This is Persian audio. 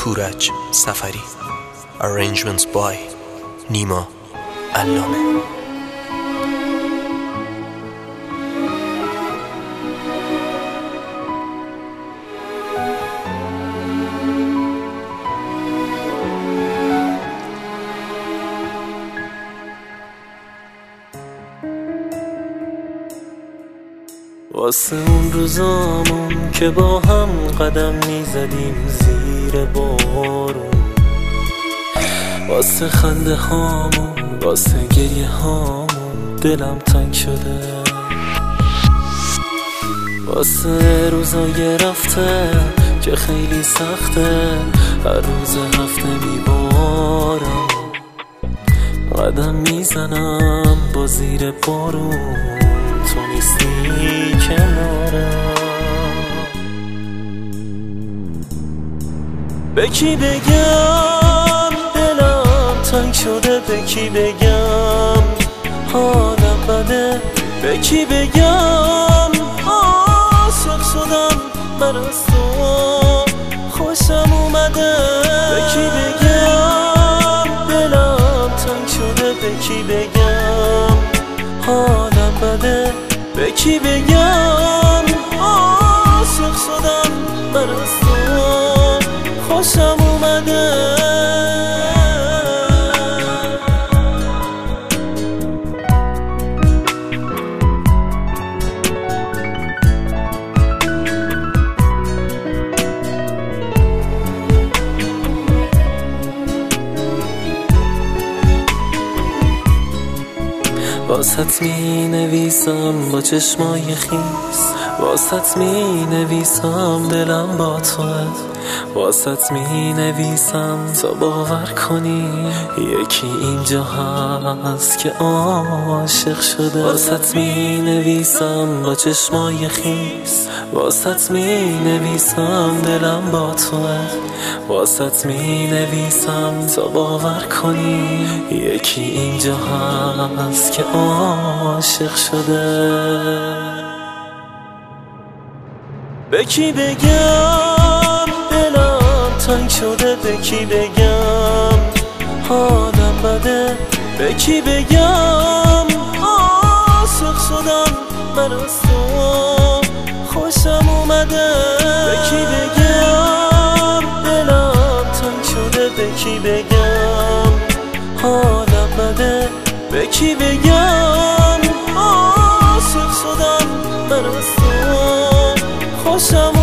تورج سفری. Arrangements by نیما علامه. واسه اون روزامون که با هم قدم میزدیم زیر بارون، واسه خنده هامون، واسه گریه هامون دلم تنگ شده، واسه روزای رفته که خیلی سخته، هر روز هفته میبارم قدم میزنم با زیر بارون، تو نیستی کنارم. به کی بگم دلم تنگ شده، به کی بگم حالم بده، به کی بگم عاشق شدم من از تو خوشم اومده، به کی بگم دلم تنگ شده، به کی بگم حالم بده، به کی بگم عاشق شدم من از تو خوشم اومده. واسط می نویسم با چشمای خیس، واسط می نویسم دلم با توه، واسط می نویسم تا باور کنی یکی اینجا هست که عاشق شده، واسط می نویسم با چشمای خیس، واسط می نویسم دلم با توه، واسط می نویسم تا باور کنی یکی اینجا هست که عاشق شده. به کی بگم دلم تنگ شده، به کی بگم حالم بده، به کی بگم عاشق شدم من از تو خوشم اومده، به کی بگم دلم تنگ شده، به کی بگم حالم بده، به کی بگم عاشق شدم من از تو خوشم